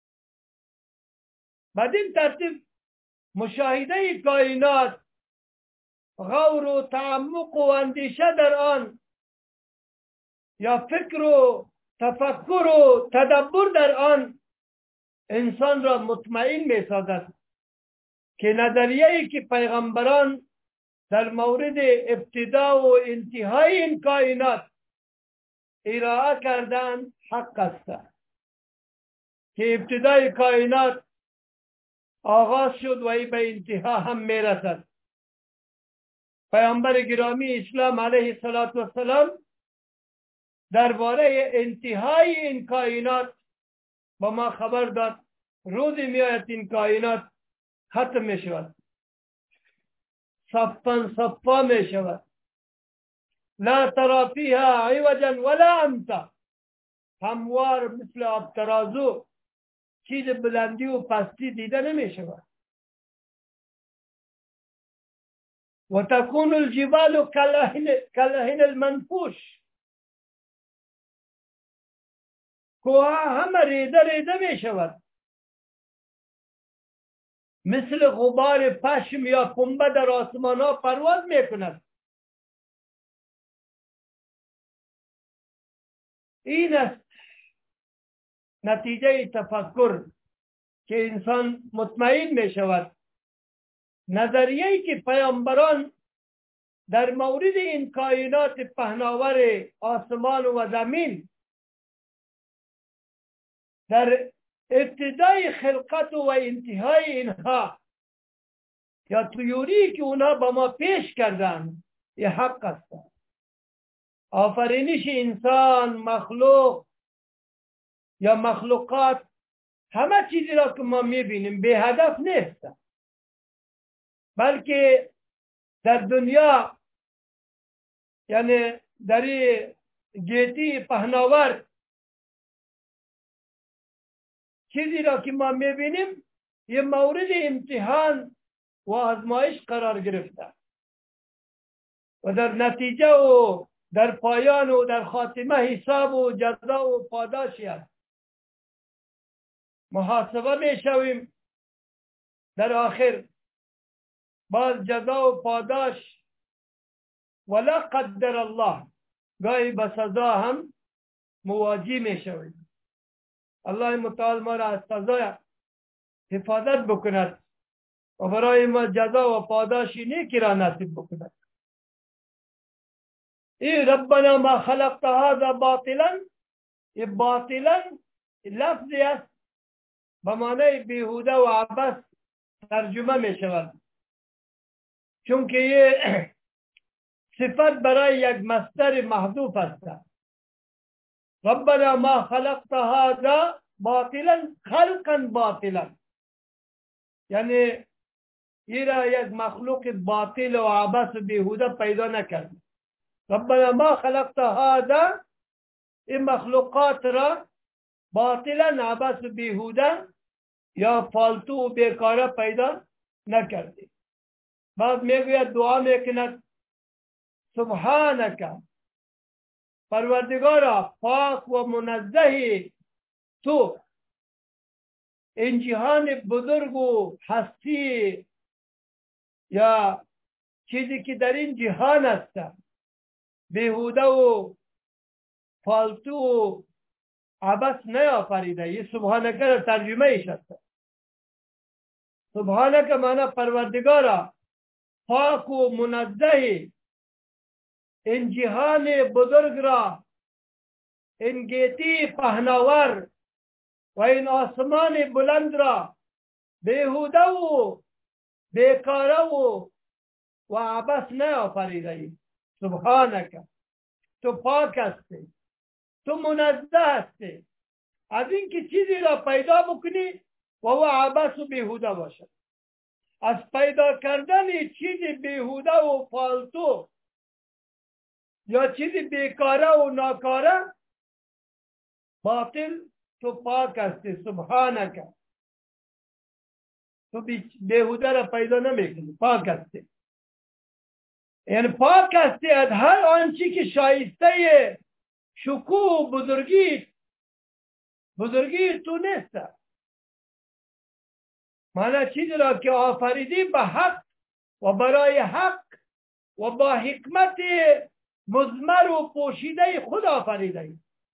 بدین ترتیب مشاهده کائنات، غور و تعمق و اندیشه در آن، یا فکر و تفکر و تدبر در آن، انسان را مطمئن می سازد که نظریه‌ای که پیغمبران در مورد ابتدا و انتهای این کائنات ارائه کردن حق است، که ابتدای کائنات آغاز شد و به انتها هم می رسد. پیامبر گرامی اسلام علیه السلام درباره انتهای این کائنات با ما خبر داد. روزی میآید این کائنات ختم می شود، صفا صفا می شود، لا ترى فيها عوجا ولا امتا، هموار مثل آب ترازو، چیز بلندی و پستی دیده نمی شود. و تكون الجبال كالعهن المنفوش، کوه همه ریده ریده می شود، مثل غبار پشم یا پنبه در آسمان ها پرواز می کند. این است نتیجه تفکر که انسان مطمئن می شود. نظریه‌ای که پیامبران در مورد این کائنات پهناور آسمان و زمین در ابتدای خلقت و انتهای اینها یا تیوری که اونا با ما پیش کردن یه حق است. آفرینش انسان، مخلوق یا مخلوقات، همه چیزی را که ما میبینیم به هدف نیست، بلکه در دنیا یعنی در گیتی پهناور چیزی را که ما میبینیم یه مورد امتحان و آزمایش قرار گرفته و در نتیجه و در پایان و در خاتمه حساب و جزا و پاداشی است. محاسبه میشویم در آخر، باز جزا و پاداش ولا قدر الله گاهی به سزا هم مواجه میشویم. الله متعال ما را از سزا حفاظت بکند و برای ما جزا و پاداشی نیکی را نصیب بکند. ای ربنا ما خلقت هذا باطلا، ای باطلا لفظی است به معنی بیهوده و عبث ترجمه می شود، چون که یه صفت برای یک مصدر محذوف است. ربنا ما خلقت هذا باطلا خلقا باطلا، یعنی این را یک مخلوق باطل و عبث و بیهوده پیدا نکرد. ربنا ما خلقت هذا، این مخلوقات را باطلا عبث و بیهوده یا فالتو و بیکاره پیدا نکردی. بعد میگوید دعا میکند سبحانک، پروردگارا پاک و منزهی تو، این جهان بزرگ و هستی یا چیزی که در این جهان است بیهوده و فالتو و عبث نیافریده. یه سبحانک را ترجمه ایش است. سبحانک معنی پروردگارا پاک و منزهی این جهان بزرگ را، این گیتی پهناور و این آسمان بلند را بیهوده و بیکاره و و عبث نیافریده. سبحانک، تو پاک هستی، تو منزه هستی از اینکه چیزی را پیدا بکنی و او عبث و بیهوده باشد. از پیدا کردن چیزی بیهوده و فالتو یا چیزی بیکاره و ناکاره باطل، تو پاک هستی. سبحانک، تو بیهوده را پیدا نمیکنی، پاک هستی. یعنی پاک هستی از هر آنچه که شایسته شکوه و بزرگی بزرگی تو نیست. معنی چیزی را که آفریدی به حق و برای حق و با حکمت مضمر و پوشیده خود آفریده.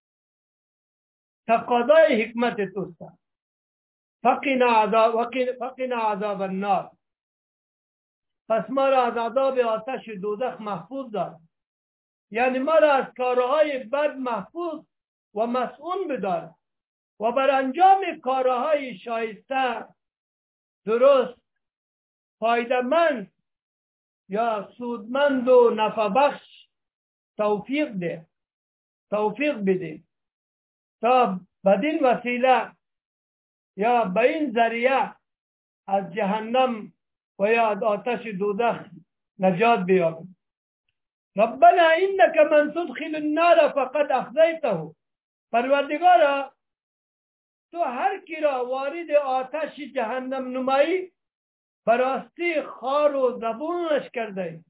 تقاضای حکمت توست. فقنا عذاب فقنا عذاب النار، پس ما را از عذاب آتش دوزخ محفوظ دار. یعنی ما را از کارهای بد محفوظ و مسئول بدار و بر انجام کارهای شایسته، درست، فایده‌مند یا سودمند و نفع بخش توفیق ده توفیق بده تا بدین وسیله یا به این ذریعه از جهنم و یا از آتش دوزخ نجات بیابیم. ربنا انك من تدخل النار فقد اخزیته. پروردگارا تو هر کی را وارد آتش جهنم نمایی براستی خار و زبونش کرده،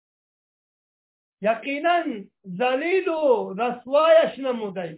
یقینا ذلیل و رسوایش نموده.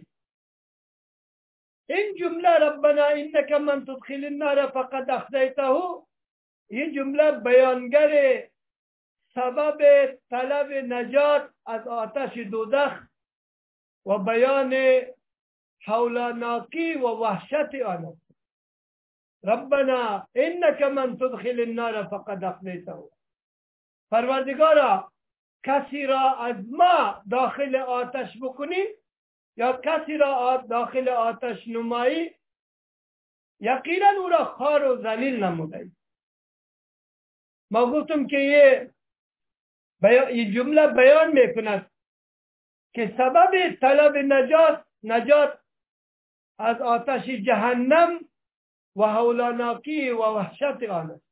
این جمله ربنا انك من تدخل النار فقد اخزیته، این جمله بیانگر سبب طلب نجات از آتش دوزخ و بیان هولناکی و وحشت آن است. ربنا انك من تدخل النار فقد اخزیته. پروردگارا کسی را از ما داخل آتش بکنی یا کسی را داخل آتش نمایی، یقینا او را خار و ذلیل نموده. ما گفتم که یه این جمله بیان میکند که سبب طلب نجات نجات از آتش جهنم و هولناکی و وحشت آن است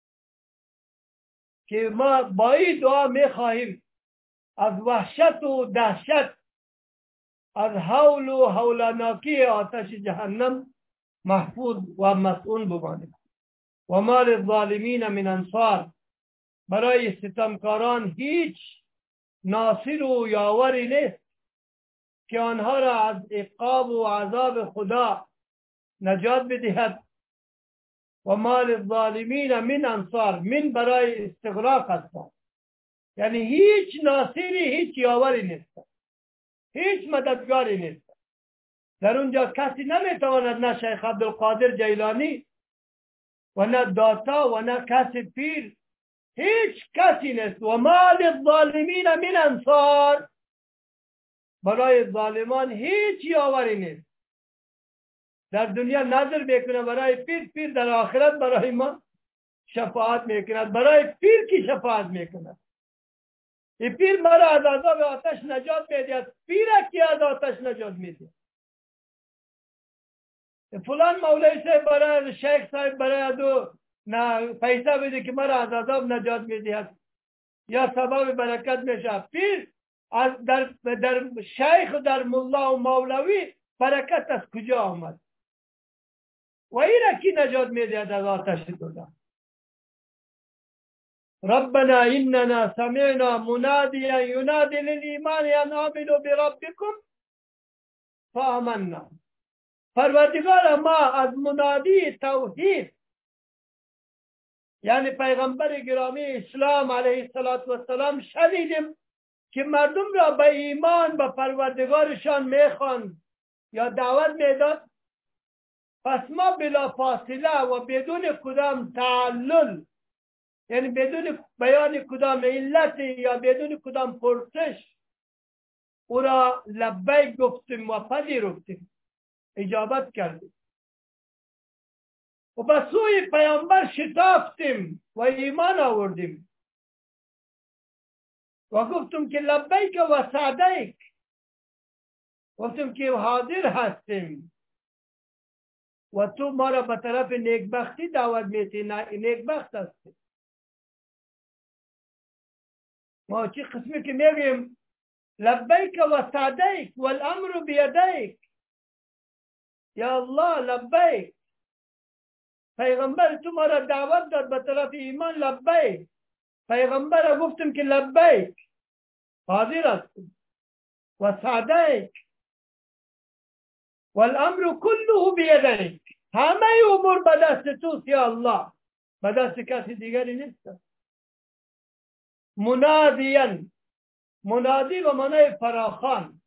که ما با این دعا میخواهیم از وحشت و دهشت از حول و هولناکی آتش جهنم محفوظ و مسئول بمانیم. و ما للظالمین من انصار. برای ستمکاران هیچ ناصر و یاوری نیست که آنها را از عقاب و عذاب خدا نجات بدهد. و ما للظالمین من انصار، من برای استغراق است، یعنی هیچ ناصری هیچ یاوری نیست، هیچ مددگاری نیست. در اونجا کسی نمیتواند، نه شیخ عبدالقادر جیلانی و نه داتا و نه کسی پیر، هیچ کسی نیست. و ما للظالمین من انصار، برای ظالمان هیچ یاوری نیست. در دنیا نظر میکنه برای پیر، پیر در آخرت برای ما شفاعت میکند. برای پیر کی شفاعت میکند؟ این پیر مرا از عذاب آتش نجات میدهد. پیر کی از آتش نجات میده؟ فلان مولوی صاحب برای شیخ صاحب برای دو نه پیسه بده که مرا از عذاب نجات میدهد یا سبب برکت میشه. پیر از در در شیخ و در ملا و مولوی برکت از کجا آمد؟ و این را کی نجات میدهد از آتش دوزخ؟ ربنا اننا سمعنا منادیا ینادی للایمان ان آمنوا بربکم فآمنا. پروردگار ما از منادی توحید، یعنی پیغمبر گرامی اسلام علیه السلام شنیدیم که مردم را به ایمان به پروردگارشان میخواند یا دعوت میداد. پس ما بلا فاصله و بدون کدام تعلل، یعنی بدون بیان کدام علت یا بدون کدام پرسش، او را لبیک گفتیم و پذیرفتیم، اجابت کردیم و به سوی پیامبر شتافتیم و ایمان آوردیم و گفتم که لبیک و سعدیک، گفتم که حاضر هستیم و تو ما را به طرف نیکبختی دعوت میتی. نیکبخت هستیم ما. چی قسمی که میگیم لبیک و سعدیک والامر بیدیک، یا الله لبیک، پیغمبر تو ما را دعوت داد به طرف ایمان، لبیک. پیغمبر را گفتم که لبیک، حاضر هستیم. و سعدیک والامر كله بیدیک، همه امور به دست توست یا الله، به دست کسی دیگری نیست. منادیان، منادی و معنی فراخان،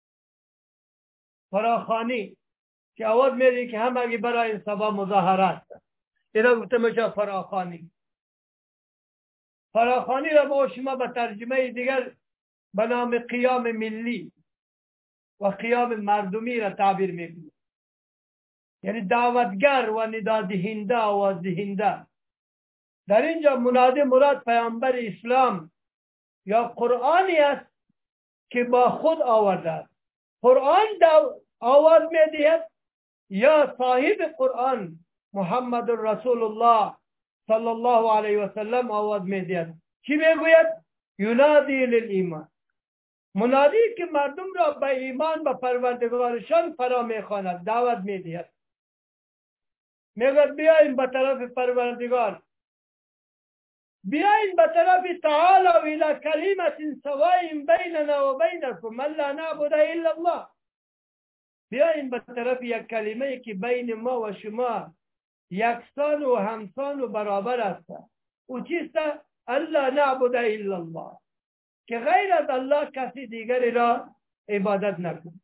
فراخانی که آواز میده که همگی برای این سبا مظاهره است. اینا گفته میشه فراخانی. فراخانی را ما شما به ترجمه دیگر به نام قیام ملی و قیام مردمی را تعبیر میکنیم، یعنی دعوتگر و ندادهنده و آواز دهنده. در اینجا منادی مراد پیامبر اسلام یا قرآنی است که با خود آورده است. قرآن آواز میدهد یا صاحب قرآن محمد رسول الله صلی الله علیه و سلم آواز میدهد. چی میگوید؟ ینادی للایمان، منادی که مردم را به ایمان به پروردگارشان فرا میخواند، دعوت میدهد. میگوید بیاین به طرف پروردگار، بیاین به طرف تعالوا الی کلمة سواء بیننا و بینکم الا نعبد الا الله. بیاین به طرف یک کلمه که بین ما و شما یکسان و همسان و برابر است. او چیست؟ الا نعبد الا الله، که غیر از الله کسی دیگری را عبادت نکن.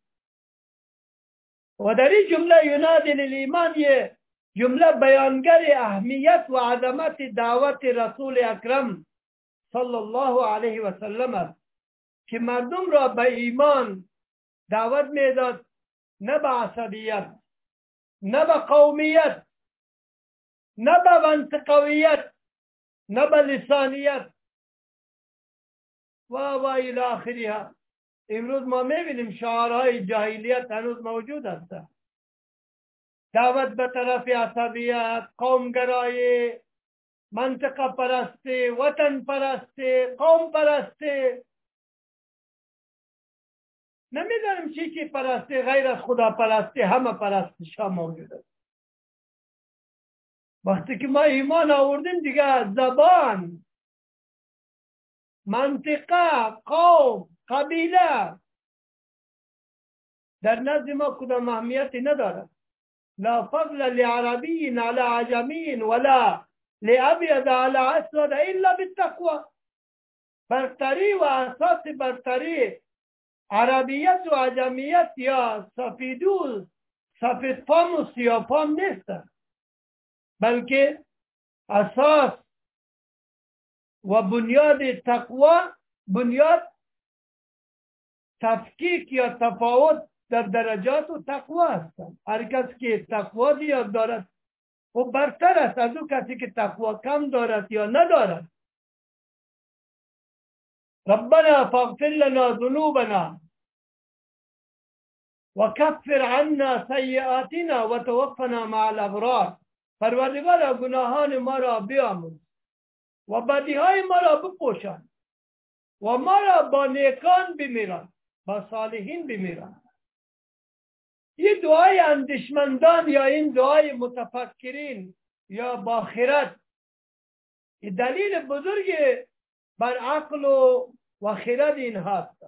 و در این جمله ینادی للایمان یه جمله بیانگر اهمیت و عظمت دعوت رسول اکرم صلی الله علیه و سلم است که مردم را به ایمان دعوت میداد، نه به عصبیت، نه به قومیت، نه به منطقویت، نه به لسانیت و و الی آخرها. امروز ما میبینیم شعارهای جاهلیت هنوز موجود است. دعوت به طرف عصبیت، قومگرایی، منطقه پرستی، وطن پرستی، قوم پرستی، نمیدانم چی چی پرستی، غیر از خدا پرستی، همه پرستش ها موجود است. وقتی که ما ایمان آوردیم دیگه زبان، منطقه، قوم، قبیله در نزد ما کدام اهمیتی ندارد. لا فضل لعربی على عجمی ولا لابيض على اسود الا بالتقوى. برتری و اساس برتری عربیت و عجمیت یا سفیدو سفید فام و سیاه فام نیست، بلکه اساس و بنیاد تقوی، بنیاد تفکیک یا تفاوت در درجات و تقوی هستند. هر کس که تقوی زیاد دارد او برتر است از او کسی که تقوی کم دارد یا ندارد. ربنا فاغفر لنا ذنوبنا وكفر عنا سیئاتنا وتوفنا مع الابرار. پروردگارا گناهان ما را بیامرز و بدیهای ما را بپوشان و ما را با نیکان بمیران، با صالحین بمیران. این دعای اندیشمندان یا این دعای متفکرین یا با خرد، این دلیل بزرگ بر عقل و و خرد این هست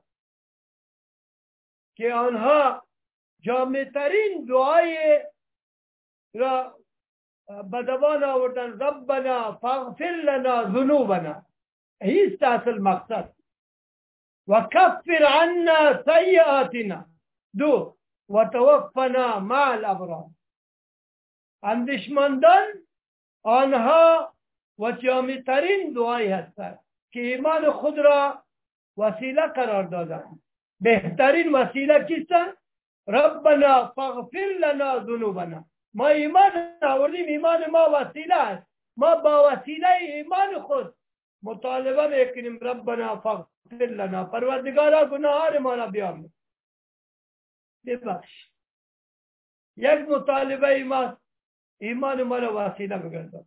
که آنها جامعترین دعای را به زبان آوردن. ربنا فاغفر لنا ذنوبنا، هیست اصل مقصد. و کفر عنا سیئاتنا، دو و توفنا مع الابرار. اندیشمندان آنها و جامعترین دعایی هستند که ایمان خود را وسیله قرار دادند. بهترین وسیله کیست؟ ربنا فاغفر لنا ذنوبنا. ما ایمان آوردیم، ایمان ما وسیله است. ما با وسیله ایمان خود مطالبه میکنیم ربنا فاغفر لنا، پروردگارا گناهان ما را بیامرز، ببخش. یک مطالبه ایمان ایمان ما را وسیله بگردان.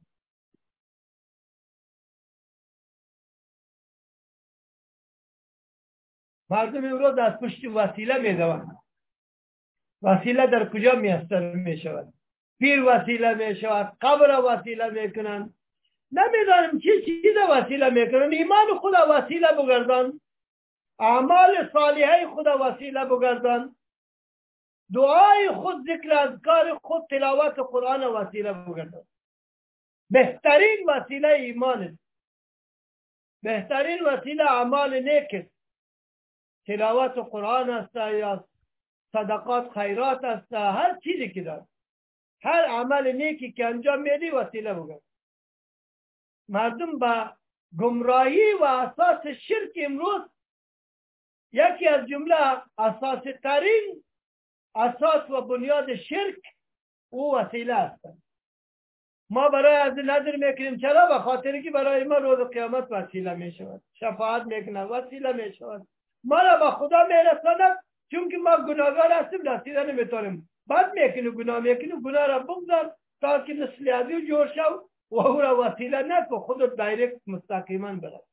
مردم امروز از پشت وسیله میدوند. وسیله در کجا میستر میشود؟ پیر وسیله میشود، قبر وسیله میکنند، نمیدانم چی چیز وسیله میکنند. ایمان خدا وسیله بگردان، اعمال صالحه خدا وسیله بگردان، دعای خود، ذکر اذکار خود، تلاوت قرآن وسیله بگردان. بهترین وسیله ایمان است. بهترین وسیله اعمال نیک است. تلاوت قرآن است یا صدقات خیرات است، هر چیزی که دارد، هر عمل نیکی که انجام میدی وسیله بگرد. مردم با گمراهی و اساس شرک امروز، یکی از جمله اساس ترین اساس و بنیاد شرک او وسیله است. ما برای از نظر میکنیم چرا؟ به خاطر که برای ما روز قیامت وسیله می شود، شفاعت میکنه، وسیله می شود، ما را به خدا میرساند. چون که ما گناهگار هستیم رسیده نمیتونیم، بعد میکنیم گناه میکنیم، گناه را بگذار تا که مثل ازی جور شو و او را وسیله نکن، خودت دایرکت مستقیما برد.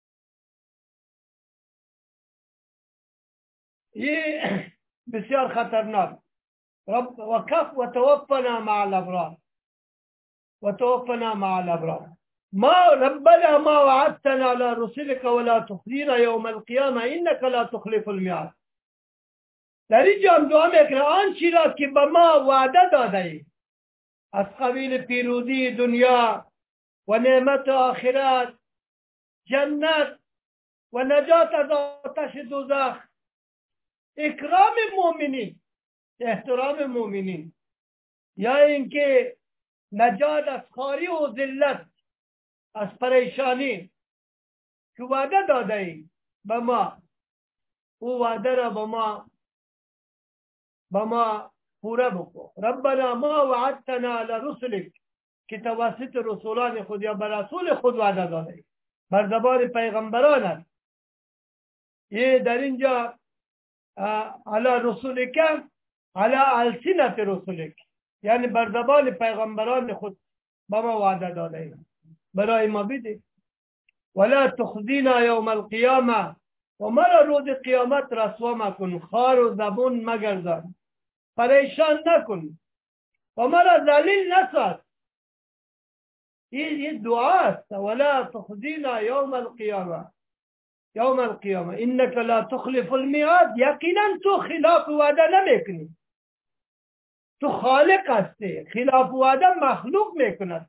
یہ بسیار خطرناک. رب وكف وتوفنا مع الأبرار، وتوفنا مع الأبرار. ما ربنا ما وعدتنا على رسلك ولا تخزينا يوم القيامة إنك لا تخلف الميعاد. در اینجا هم دعا میکنه آنچه را که به ما وعده داده ای از قبیل پیروزی دنیا و نعمت آخرت، جنت و نجات از آتش دوزخ، اکرام مؤمنین، احترام مؤمنین، یا اینکه نجات از خواری و ذلت، از پریشانی که وعده داده ای به ما، او وعده را به ما به ما پورا بکن. ربنا ما وعدتنا على رسلك، که توسط رسولان خود یا به رسول خود وعده داده ای، بر زبان پیغمبران است. یہ در اینجا على رسولک، على السنت رسولک، یعنی بر زبان پیغمبران خود با ما وعده داده ای، برای ما بده. ولا تخزینا یوم القیامه، و مرا روز قیامت رسوا مکن، خار و زبون مگردان، پریشان نکن و مرا ذلیل نساز. یہ دعا است. ولا تخزینا یوم القیامه، یوم القیامه انک لا تخلف الميعاد. یقینا تو خلاف وعده نمیکنی، تو خالق هستی، خلاف وعده مخلوق میکند.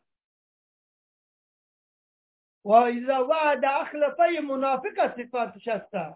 و اذا وعد اخلفه منافق صفاتش هست.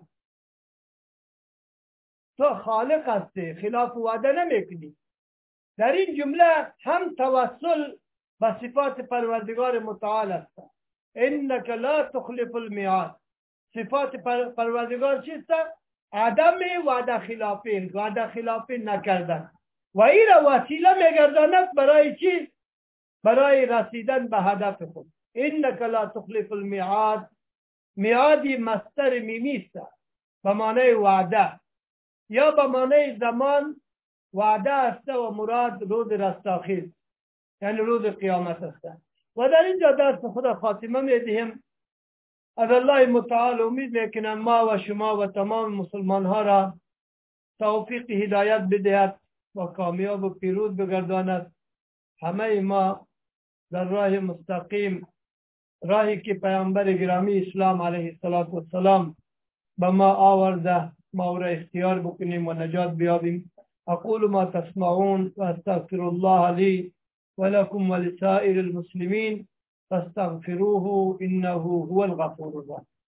تو خالق هستی، خلاف وعده نمیکنی. در این جمله هم توسل به صفات پروردگار متعال است. انک لا تخلف الميعاد. صفات پروردگار چیست؟ عدم وعده خلافی، وعده خلافی نکردن. و این را وسیله میگرداند برای چی؟ برای رسیدن به هدف خود. انک لا تخلف الميعاد، میعادی مصدر میمی است به معنی وعده یا به معنی زمان. وعده است و مراد روز رستاخیز، یعنی روز قیامت است. و در اینجا درس خود خاتمه میدهیم. از الله متعال امید میکنم ما و شما و تمام مسلمان ها را توفیق هدایت بدهد و کامیاب و پیروز بگرداند. همه ما در راه مستقیم، راهی که پیامبر گرامی اسلام علیه السلام به ما آورده، ما را اختیار بکنیم و نجات بیابیم. اقول ما تسمعون و استغفر الله لی و لكم ولسائر المسلمین فاستغفروه انه هو الغفور الرحیم.